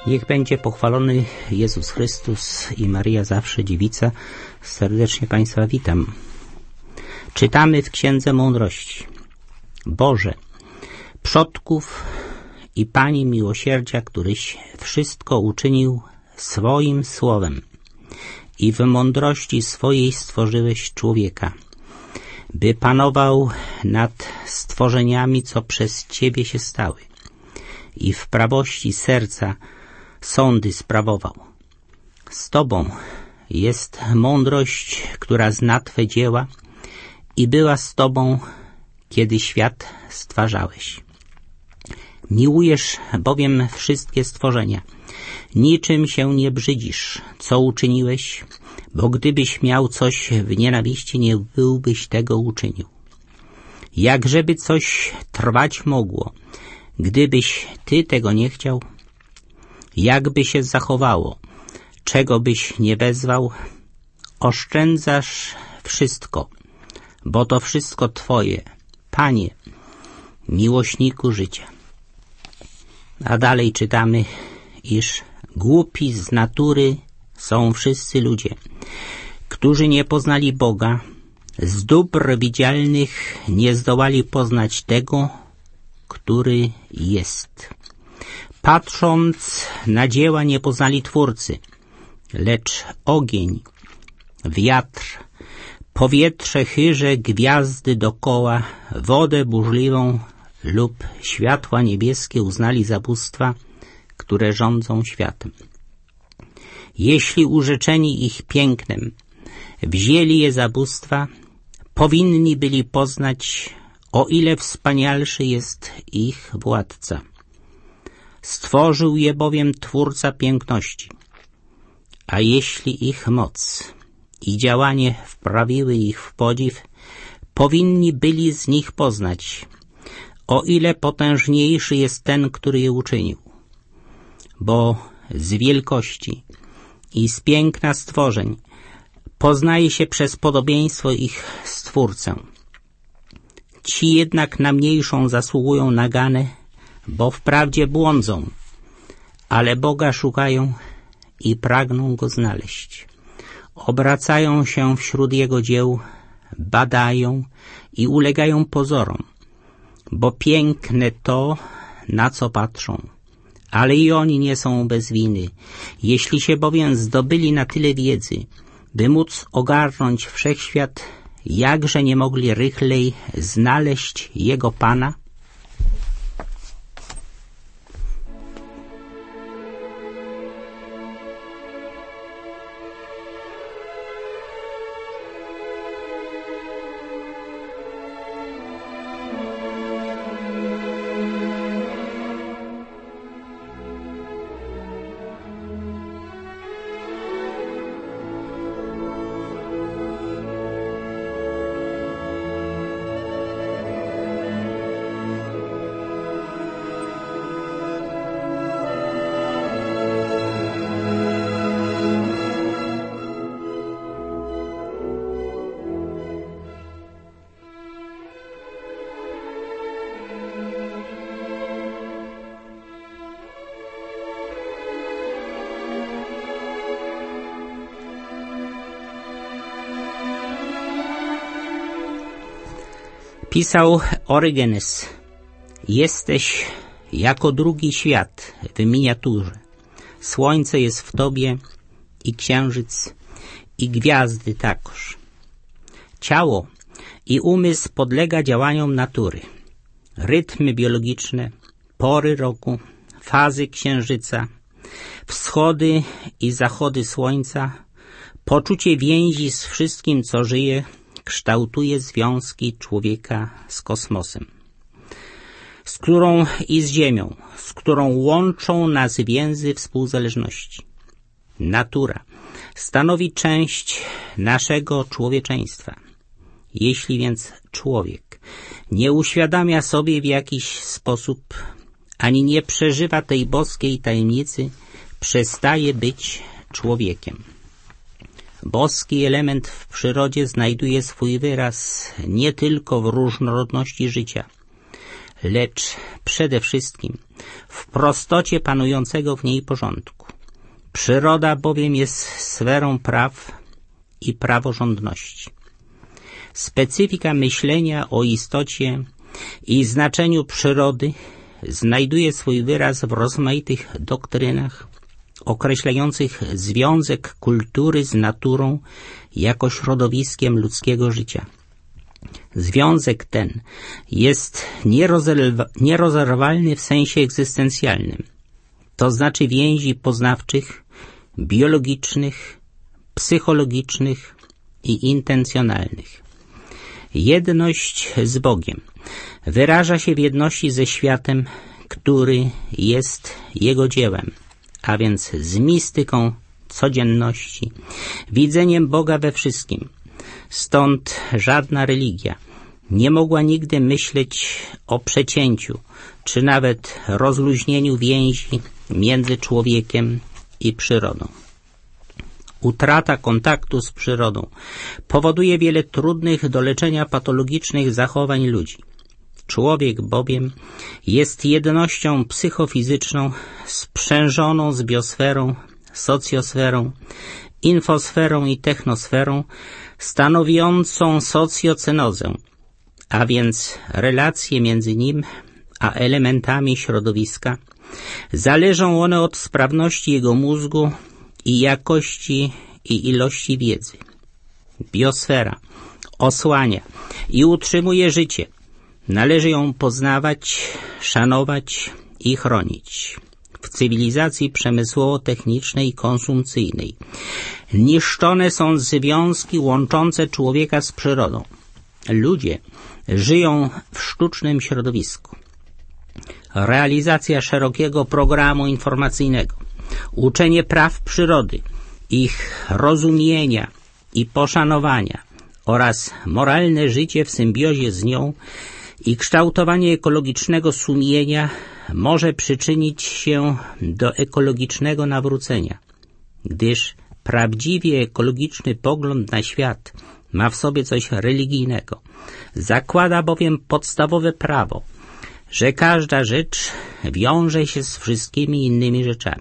Niech będzie pochwalony Jezus Chrystus i Maryja zawsze Dziewica. Serdecznie Państwa witam. Czytamy w Księdze Mądrości. Boże, przodków i Panie miłosierdzia, któryś wszystko uczynił swoim słowem i w mądrości swojej stworzyłeś człowieka, by panował nad stworzeniami, co przez Ciebie się stały, i w prawości serca sądy sprawował. Z Tobą jest mądrość, która zna Twe dzieła i była z Tobą, kiedy świat stwarzałeś. Miłujesz bowiem wszystkie stworzenia. Niczym się nie brzydzisz, co uczyniłeś, bo gdybyś miał coś w nienawiści, nie byłbyś tego uczynił. Jakżeby coś trwać mogło, gdybyś Ty tego nie chciał, jakby się zachowało, czego byś nie wezwał, oszczędzasz wszystko, bo to wszystko Twoje, Panie, miłośniku życia. A dalej czytamy, iż głupi z natury są wszyscy ludzie, którzy nie poznali Boga, z dóbr widzialnych nie zdołali poznać tego, który jest. Patrząc na dzieła nie poznali Twórcy, lecz ogień, wiatr, powietrze chyże, gwiazdy dokoła, wodę burzliwą lub światła niebieskie uznali za bóstwa, które rządzą światem. Jeśli urzeczeni ich pięknem wzięli je za bóstwa, powinni byli poznać, o ile wspanialszy jest ich władca. Stworzył je bowiem Twórca piękności, a jeśli ich moc i działanie wprawiły ich w podziw, powinni byli z nich poznać, o ile potężniejszy jest ten, który je uczynił. Bo z wielkości i z piękna stworzeń poznaje się przez podobieństwo ich Stwórcę. Ci jednak na mniejszą zasługują naganę, bo wprawdzie błądzą, ale Boga szukają i pragną Go znaleźć. Obracają się wśród Jego dzieł, badają i ulegają pozorom, bo piękne to, na co patrzą. Ale i oni nie są bez winy. Jeśli się bowiem zdobyli na tyle wiedzy, by móc ogarnąć wszechświat, jakże nie mogli rychlej znaleźć Jego Pana? Pisał Orygenes: jesteś jako drugi świat w miniaturze. Słońce jest w tobie i księżyc i gwiazdy takoż. Ciało i umysł podlega działaniom natury. Rytmy biologiczne, pory roku, fazy księżyca, wschody i zachody słońca, poczucie więzi z wszystkim, co żyje, kształtuje związki człowieka z kosmosem, z którą i z Ziemią, z którą łączą nas więzy współzależności. Natura stanowi część naszego człowieczeństwa. Jeśli więc człowiek nie uświadamia sobie w jakiś sposób, ani nie przeżywa tej boskiej tajemnicy, przestaje być człowiekiem. Boski element w przyrodzie znajduje swój wyraz nie tylko w różnorodności życia, lecz przede wszystkim w prostocie panującego w niej porządku. Przyroda bowiem jest sferą praw i praworządności. Specyfika myślenia o istocie i znaczeniu przyrody znajduje swój wyraz w rozmaitych doktrynach określających związek kultury z naturą jako środowiskiem ludzkiego życia. Związek ten jest nierozerwalny w sensie egzystencjalnym, to znaczy więzi poznawczych, biologicznych, psychologicznych i intencjonalnych. Jedność z Bogiem wyraża się w jedności ze światem, który jest Jego dziełem, a więc z mistyką codzienności, widzeniem Boga we wszystkim. Stąd żadna religia nie mogła nigdy myśleć o przecięciu, czy nawet rozluźnieniu więzi między człowiekiem i przyrodą. Utrata kontaktu z przyrodą powoduje wiele trudnych do leczenia patologicznych zachowań ludzi. Człowiek bowiem jest jednością psychofizyczną sprzężoną z biosferą, socjosferą, infosferą i technosferą, stanowiącą socjocenozę, a więc relacje między nim a elementami środowiska. Zależą one od sprawności jego mózgu i jakości i ilości wiedzy. Biosfera osłania i utrzymuje życie. Należy ją poznawać, szanować i chronić. W cywilizacji przemysłowo-technicznej i konsumpcyjnej niszczone są związki łączące człowieka z przyrodą. Ludzie żyją w sztucznym środowisku. Realizacja szerokiego programu informacyjnego, uczenie praw przyrody, ich rozumienia i poszanowania oraz moralne życie w symbiozie z nią i kształtowanie ekologicznego sumienia może przyczynić się do ekologicznego nawrócenia, gdyż prawdziwie ekologiczny pogląd na świat ma w sobie coś religijnego. Zakłada bowiem podstawowe prawo, że każda rzecz wiąże się z wszystkimi innymi rzeczami.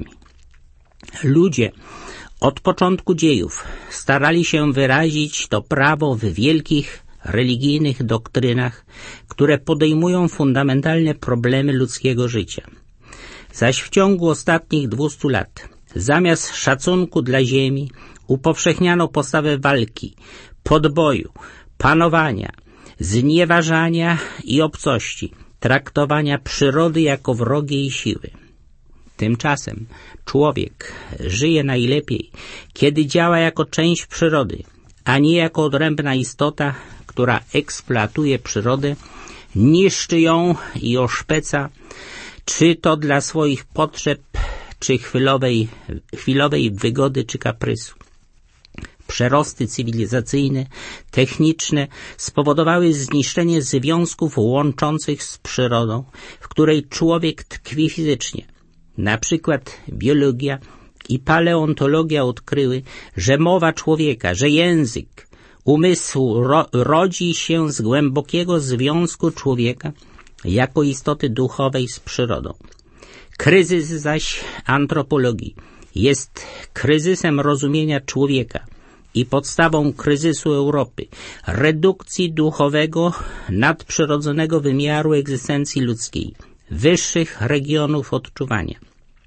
Ludzie od początku dziejów starali się wyrazić to prawo w wielkich religijnych doktrynach, które podejmują fundamentalne problemy ludzkiego życia. Zaś w ciągu ostatnich 200 lat zamiast szacunku dla ziemi upowszechniano postawę walki, podboju, panowania, znieważania i obcości, traktowania przyrody jako wrogiej siły. Tymczasem człowiek żyje najlepiej, kiedy działa jako część przyrody, a nie jako odrębna istota, która eksploatuje przyrodę, niszczy ją i oszpeca, czy to dla swoich potrzeb, czy chwilowej wygody, czy kaprysu. Przerosty cywilizacyjne, techniczne spowodowały zniszczenie związków łączących z przyrodą, w której człowiek tkwi fizycznie. Na przykład biologia i paleontologia odkryły, że mowa człowieka, że język, umysł rodzi się z głębokiego związku człowieka jako istoty duchowej z przyrodą. Kryzys zaś antropologii jest kryzysem rozumienia człowieka i podstawą kryzysu Europy, redukcji duchowego, nadprzyrodzonego wymiaru egzystencji ludzkiej, wyższych regionów odczuwania,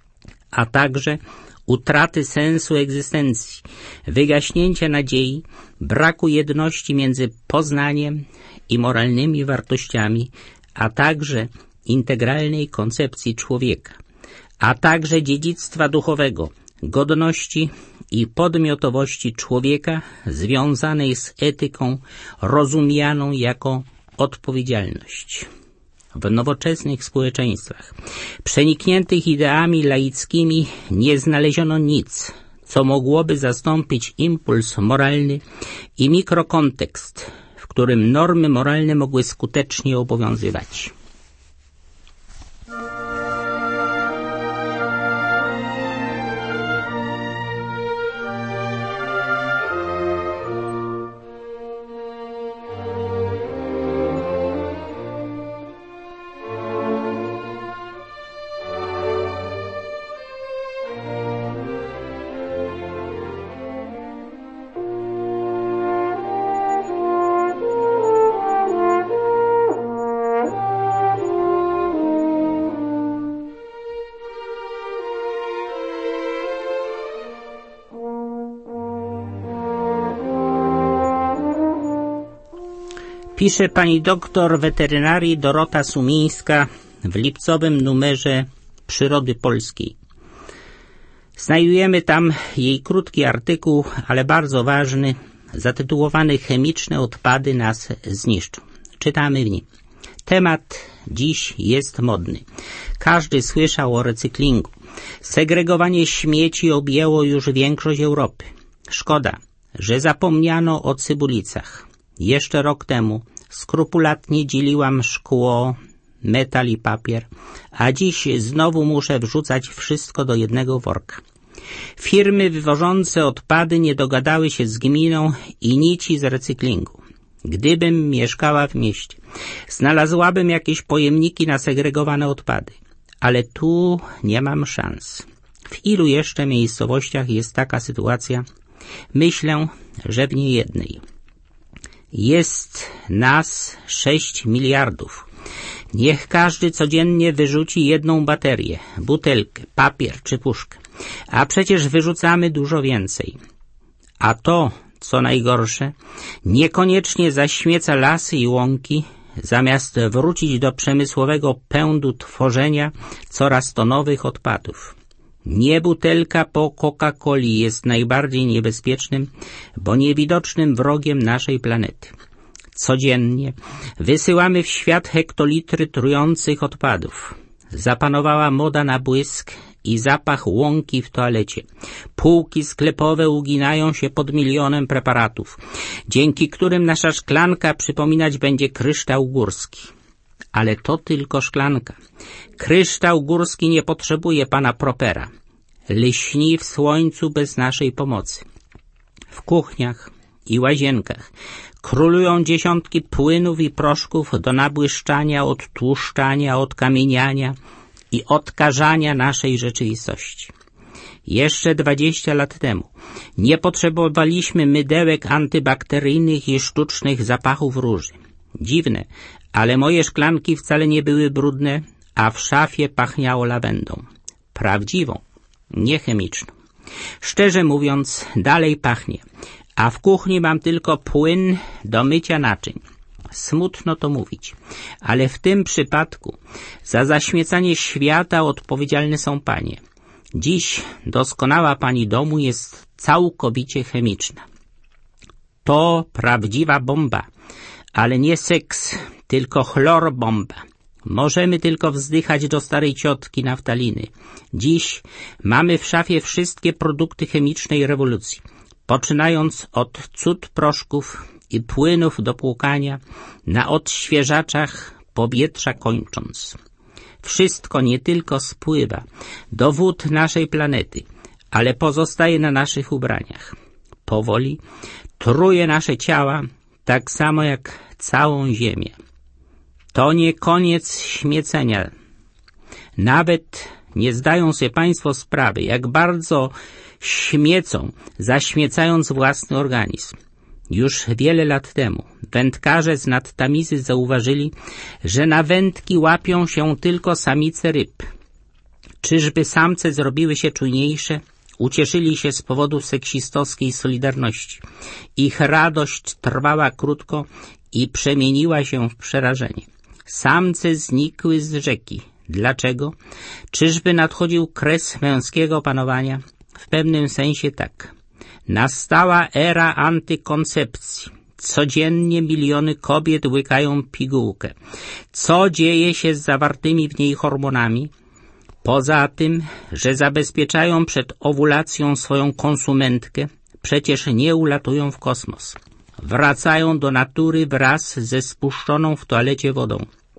a także utraty sensu egzystencji, wygaśnięcia nadziei, braku jedności między poznaniem i moralnymi wartościami, a także integralnej koncepcji człowieka, a także dziedzictwa duchowego, godności i podmiotowości człowieka związanej z etyką rozumianą jako odpowiedzialność. W nowoczesnych społeczeństwach przenikniętych ideami laickimi nie znaleziono nic, co mogłoby zastąpić impuls moralny i mikrokontekst, w którym normy moralne mogły skutecznie obowiązywać. Pisze pani doktor weterynarii Dorota Sumińska w lipcowym numerze Przyrody Polskiej. Znajdujemy tam jej krótki artykuł, ale bardzo ważny, zatytułowany „Chemiczne odpady nas zniszczą”. Czytamy w nim. Temat dziś jest modny. Każdy słyszał o recyklingu. Segregowanie śmieci objęło już większość Europy. Szkoda, że zapomniano o cybulicach. Jeszcze rok temu skrupulatnie dzieliłam szkło, metal i papier, a dziś znowu muszę wrzucać wszystko do jednego worka. Firmy wywożące odpady nie dogadały się z gminą i nici z recyklingu. Gdybym mieszkała w mieście, znalazłabym jakieś pojemniki na segregowane odpady, ale tu nie mam szans. W ilu jeszcze miejscowościach jest taka sytuacja? Myślę, że w niejednej. Jest nas 6 miliardów. Niech każdy codziennie wyrzuci jedną baterię, butelkę, papier czy puszkę. A przecież wyrzucamy dużo więcej. A to, co najgorsze, niekoniecznie zaśmieca lasy i łąki, zamiast wrócić do przemysłowego pędu tworzenia coraz to nowych odpadów. Nie butelka po Coca-Coli jest najbardziej niebezpiecznym, bo niewidocznym wrogiem naszej planety. Codziennie wysyłamy w świat hektolitry trujących odpadów. Zapanowała moda na błysk i zapach łąki w toalecie. Półki sklepowe uginają się pod milionem preparatów, dzięki którym nasza szklanka przypominać będzie kryształ górski. Ale to tylko szklanka. Kryształ górski nie potrzebuje pana propera. Lśni w słońcu bez naszej pomocy. W kuchniach i łazienkach królują dziesiątki płynów i proszków do nabłyszczania, odtłuszczania, odkamieniania i odkażania naszej rzeczywistości. Jeszcze 20 lat temu nie potrzebowaliśmy mydełek antybakteryjnych i sztucznych zapachów róży. Dziwne, ale moje szklanki wcale nie były brudne, a w szafie pachniało lawendą. Prawdziwą, nie chemiczną. Szczerze mówiąc, dalej pachnie, a w kuchni mam tylko płyn do mycia naczyń. Smutno to mówić, ale w tym przypadku za zaśmiecanie świata odpowiedzialne są panie. Dziś doskonała pani domu jest całkowicie chemiczna. To prawdziwa bomba, ale nie seks, tylko chlorbomba. Możemy tylko wzdychać do starej ciotki naftaliny. Dziś mamy w szafie wszystkie produkty chemicznej rewolucji, poczynając od cud proszków i płynów do płukania, na odświeżaczach powietrza kończąc. Wszystko nie tylko spływa do wód naszej planety, ale pozostaje na naszych ubraniach. Powoli truje nasze ciała, tak samo jak całą Ziemię. To nie koniec śmiecenia. Nawet nie zdają sobie państwo sprawy, jak bardzo śmiecą, zaśmiecając własny organizm. Już wiele lat temu wędkarze z nad Tamizy zauważyli, że na wędki łapią się tylko samice ryb. Czyżby samce zrobiły się czujniejsze? Ucieszyli się z powodu seksistowskiej solidarności. Ich radość trwała krótko i przemieniła się w przerażenie. Samce znikły z rzeki. Dlaczego? Czyżby nadchodził kres męskiego panowania? W pewnym sensie tak. Nastała era antykoncepcji. Codziennie miliony kobiet łykają pigułkę. Co dzieje się z zawartymi w niej hormonami? Poza tym, że zabezpieczają przed owulacją swoją konsumentkę, przecież nie ulatują w kosmos. Wracają do natury wraz ze spuszczoną w toalecie wodą.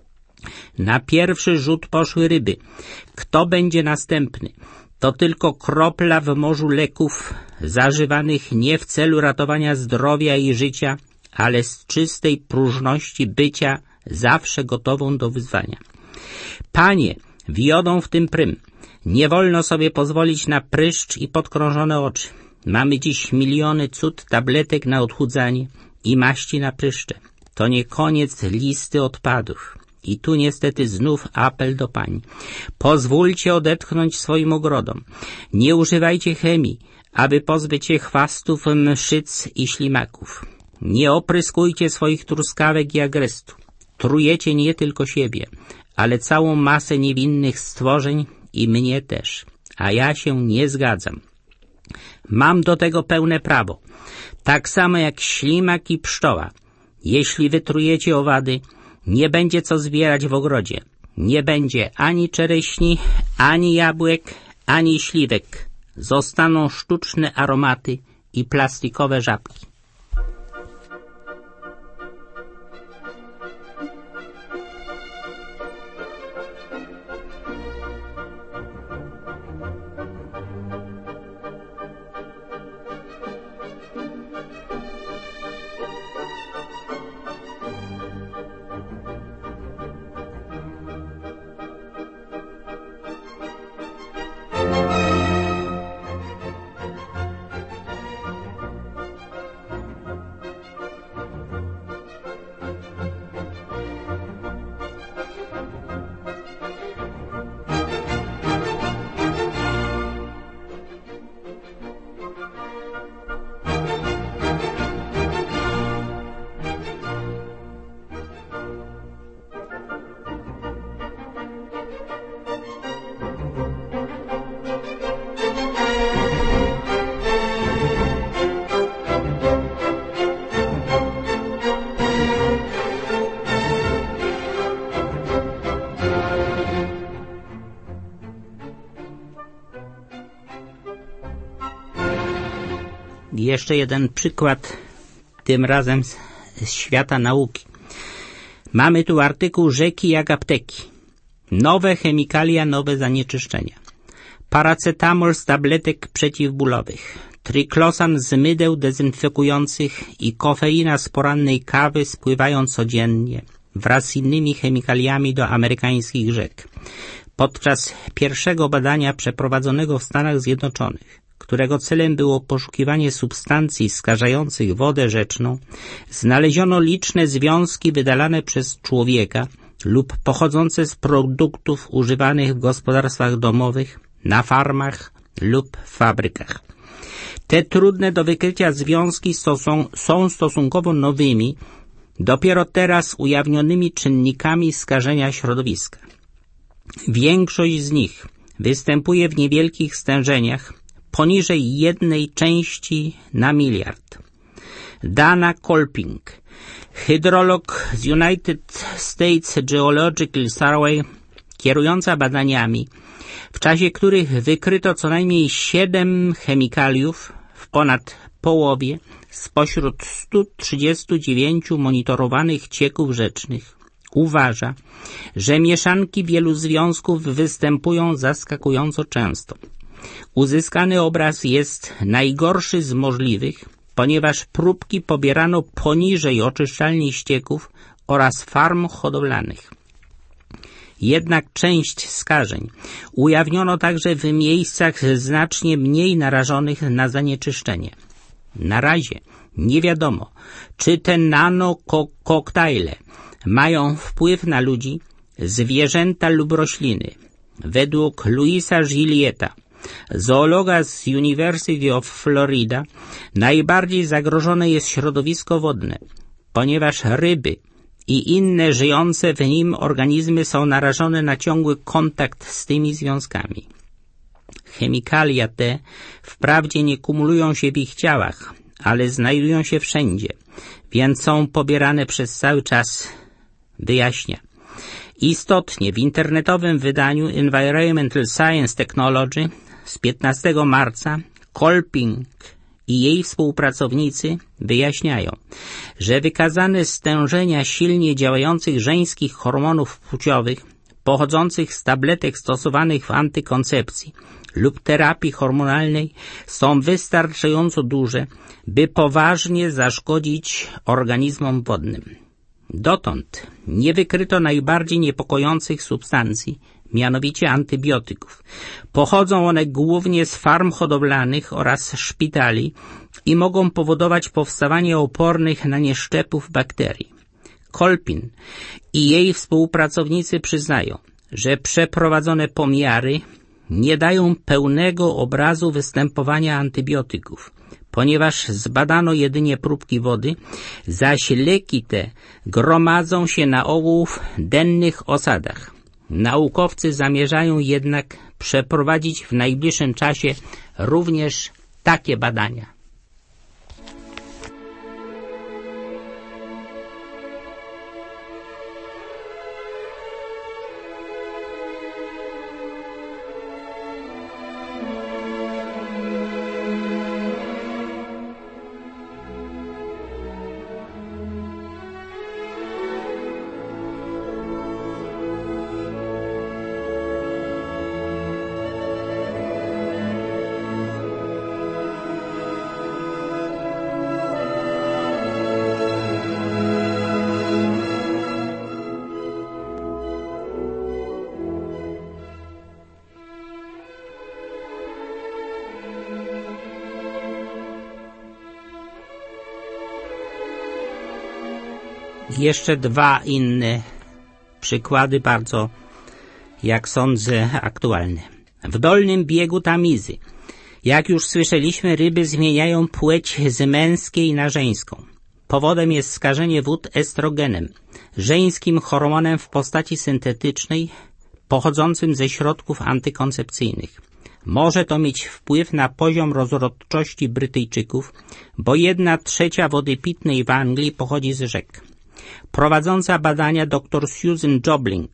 Na pierwszy rzut poszły ryby. Kto będzie następny? To tylko kropla w morzu leków zażywanych nie w celu ratowania zdrowia i życia, ale z czystej próżności bycia zawsze gotową do wyzwania. Panie, wiodą w tym prym. Nie wolno sobie pozwolić na pryszcz i podkrążone oczy. Mamy dziś miliony cud tabletek na odchudzanie i maści na pryszcze. To nie koniec listy odpadów. I tu niestety znów apel do pań. Pozwólcie odetchnąć swoim ogrodom. Nie używajcie chemii, aby pozbyć się chwastów, mszyc i ślimaków. Nie opryskujcie swoich truskawek i agrestu. Trujecie nie tylko siebie, ale całą masę niewinnych stworzeń i mnie też. A ja się nie zgadzam. Mam do tego pełne prawo. Tak samo jak ślimak i pszczoła. Jeśli wytrujecie owady, nie będzie co zbierać w ogrodzie. Nie będzie ani czereśni, ani jabłek, ani śliwek. Zostaną sztuczne aromaty i plastikowe żabki. Jeszcze jeden przykład, tym razem z świata nauki. Mamy tu artykuł Rzeki jak apteki. Nowe chemikalia, nowe zanieczyszczenia. Paracetamol z tabletek przeciwbólowych. Triklosan z mydeł dezynfekujących i kofeina z porannej kawy spływają codziennie wraz z innymi chemikaliami do amerykańskich rzek. Podczas pierwszego badania przeprowadzonego w Stanach Zjednoczonych, którego celem było poszukiwanie substancji skażających wodę rzeczną, znaleziono liczne związki wydalane przez człowieka lub pochodzące z produktów używanych w gospodarstwach domowych, na farmach lub w fabrykach. Te trudne do wykrycia związki są stosunkowo nowymi, dopiero teraz ujawnionymi czynnikami skażenia środowiska. Większość z nich występuje w niewielkich stężeniach, poniżej 1 części na miliard. Dana Kolping, hydrolog z United States Geological Survey, kierująca badaniami, w czasie których wykryto co najmniej 7 chemikaliów w ponad połowie spośród 139 monitorowanych cieków rzecznych, uważa, że mieszanki wielu związków występują zaskakująco często. Uzyskany obraz jest najgorszy z możliwych, ponieważ próbki pobierano poniżej oczyszczalni ścieków oraz farm hodowlanych. Jednak część skażeń ujawniono także w miejscach znacznie mniej narażonych na zanieczyszczenie. Na razie nie wiadomo, czy te nanokoktajle mają wpływ na ludzi, zwierzęta lub rośliny. Według Louisa Gillietta, zoologa z University of Florida, najbardziej zagrożone jest środowisko wodne, ponieważ ryby i inne żyjące w nim organizmy są narażone na ciągły kontakt z tymi związkami. Chemikalia te wprawdzie nie kumulują się w ich ciałach, ale znajdują się wszędzie, więc są pobierane przez cały czas, wyjaśnia. Istotnie w internetowym wydaniu Environmental Science Technology z 15 marca Kolping i jej współpracownicy wyjaśniają, że wykazane stężenia silnie działających żeńskich hormonów płciowych pochodzących z tabletek stosowanych w antykoncepcji lub terapii hormonalnej są wystarczająco duże, by poważnie zaszkodzić organizmom wodnym. Dotąd nie wykryto najbardziej niepokojących substancji, mianowicie antybiotyków. Pochodzą one głównie z farm hodowlanych oraz szpitali i mogą powodować powstawanie opornych na nie szczepów bakterii. Kolpin i jej współpracownicy przyznają, że przeprowadzone pomiary nie dają pełnego obrazu występowania antybiotyków, ponieważ zbadano jedynie próbki wody, zaś leki te gromadzą się na ogół w dennych osadach. Naukowcy zamierzają jednak przeprowadzić w najbliższym czasie również takie badania. Jeszcze dwa inne przykłady, bardzo, jak sądzę, aktualne. W dolnym biegu Tamizy, jak już słyszeliśmy, ryby zmieniają płeć z męskiej na żeńską. Powodem jest skażenie wód estrogenem, żeńskim hormonem w postaci syntetycznej, pochodzącym ze środków antykoncepcyjnych. Może to mieć wpływ na poziom rozrodczości Brytyjczyków, bo 1/3 wody pitnej w Anglii pochodzi z rzek. Prowadząca badania dr Susan Jobling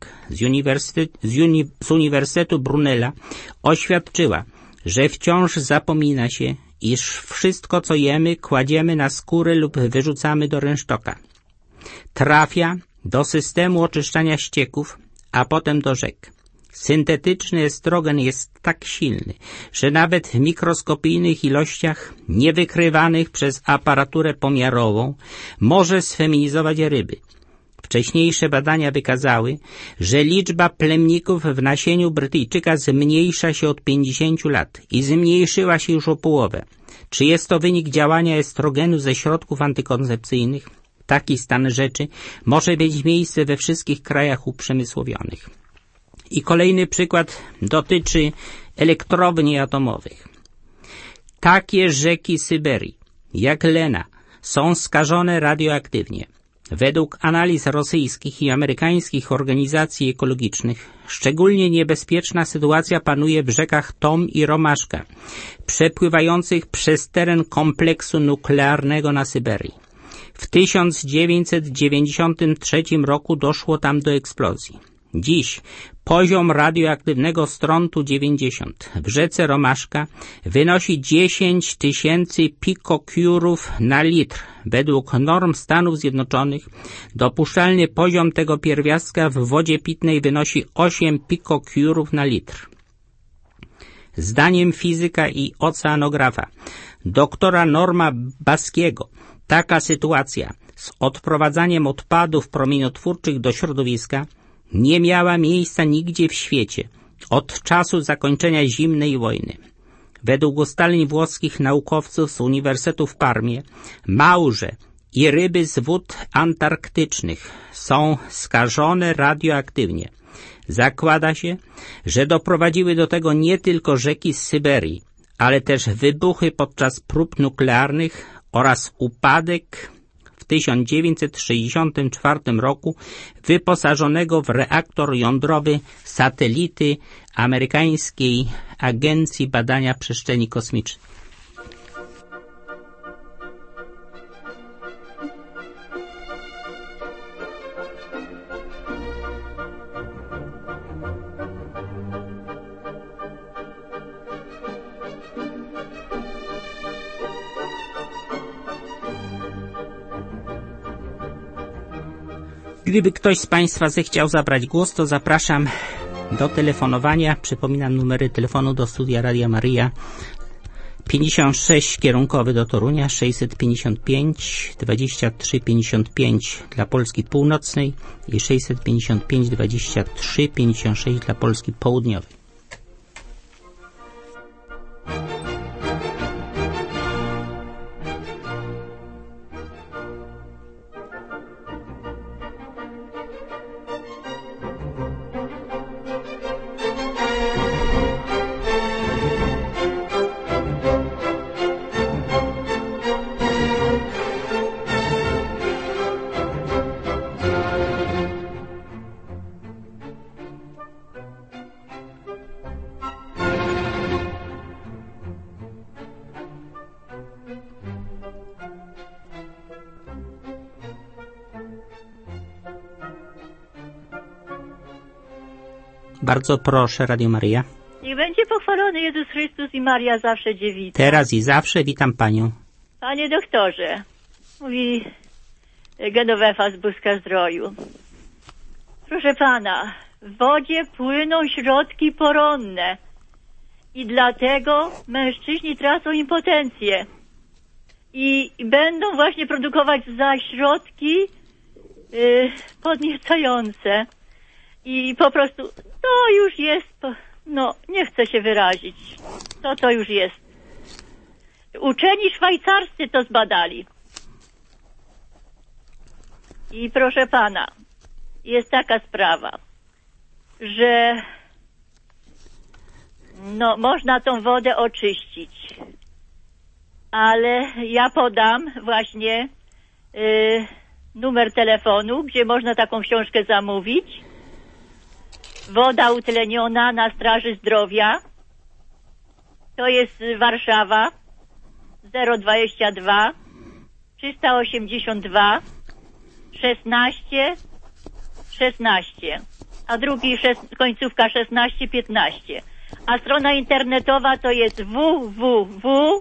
z Uniwersytetu Brunella oświadczyła, że wciąż zapomina się, iż wszystko, co jemy, kładziemy na skórę lub wyrzucamy do rynsztoka. Trafia do systemu oczyszczania ścieków, a potem do rzek. Syntetyczny estrogen jest tak silny, że nawet w mikroskopijnych ilościach, niewykrywanych przez aparaturę pomiarową, może sfeminizować ryby. Wcześniejsze badania wykazały, że liczba plemników w nasieniu Brytyjczyka zmniejsza się od 50 lat i zmniejszyła się już o połowę. Czy jest to wynik działania estrogenu ze środków antykoncepcyjnych? Taki stan rzeczy może mieć miejsce we wszystkich krajach uprzemysłowionych. I kolejny przykład dotyczy elektrowni atomowych. Takie rzeki Syberii, jak Lena, są skażone radioaktywnie. Według analiz rosyjskich i amerykańskich organizacji ekologicznych szczególnie niebezpieczna sytuacja panuje w rzekach Tom i Romaszka, przepływających przez teren kompleksu nuklearnego na Syberii. W 1993 roku doszło tam do eksplozji. Dziś poziom radioaktywnego strontu 90 w rzece Romaszka wynosi 10 000 pikocurów na litr. Według norm Stanów Zjednoczonych dopuszczalny poziom tego pierwiastka w wodzie pitnej wynosi 8 pikocurów na litr. Zdaniem fizyka i oceanografa doktora Norma Baskiego taka sytuacja z odprowadzaniem odpadów promieniotwórczych do środowiska nie miała miejsca nigdzie w świecie od czasu zakończenia zimnej wojny. Według ustaleń włoskich naukowców z Uniwersytetu w Parmie, małże i ryby z wód antarktycznych są skażone radioaktywnie. Zakłada się, że doprowadziły do tego nie tylko rzeki z Syberii, ale też wybuchy podczas prób nuklearnych oraz upadek w 1964 roku wyposażonego w reaktor jądrowy satelity amerykańskiej Agencji Badania Przestrzeni Kosmicznej. Gdyby ktoś z Państwa zechciał zabrać głos, to zapraszam do telefonowania. Przypominam numery telefonu do studia Radia Maryja. 56 kierunkowy do Torunia, 655 23 55 dla Polski Północnej i 655 23 56 dla Polski Południowej. Bardzo proszę, Radio Maryja. Niech będzie pochwalony Jezus Chrystus i Maria zawsze dziewica. Teraz i zawsze witam panią. Panie doktorze, mówi Genowefa z Buska-Zdroju. Proszę pana, w wodzie płyną środki poronne i dlatego mężczyźni tracą impotencję i będą właśnie produkować środki podniecające i po prostu to już jest, no nie chcę się wyrazić, to już jest. Uczeni szwajcarscy to zbadali. I proszę pana, jest taka sprawa, że no można tą wodę oczyścić, ale ja podam właśnie numer telefonu, gdzie można taką książkę zamówić. Woda utleniona na Straży Zdrowia. To jest Warszawa 022 382 16 16, a drugi końcówka 16-15. A strona internetowa to jest www.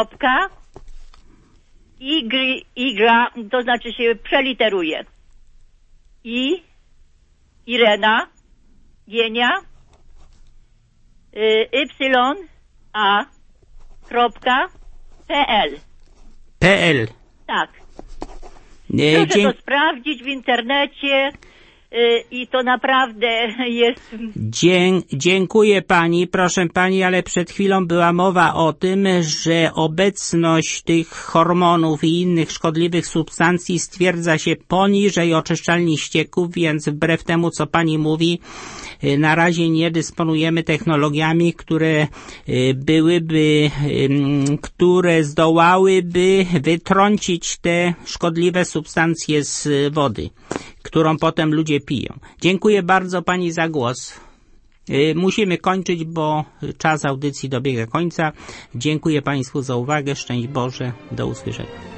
To znaczy się przeliteruje. Irena, Gienia, YA.pl. PL. Tak. Proszę to sprawdzić w internecie i to naprawdę jest... Dziękuję pani, proszę pani, ale przed chwilą była mowa o tym, że obecność tych hormonów i innych szkodliwych substancji stwierdza się poniżej oczyszczalni ścieków, więc wbrew temu, co pani mówi, na razie nie dysponujemy technologiami, które zdołałyby wytrącić te szkodliwe substancje z wody, którą potem ludzie piją. Dziękuję bardzo pani za głos. Musimy kończyć, bo czas audycji dobiega końca. Dziękuję państwu za uwagę. Szczęść Boże. Do usłyszenia.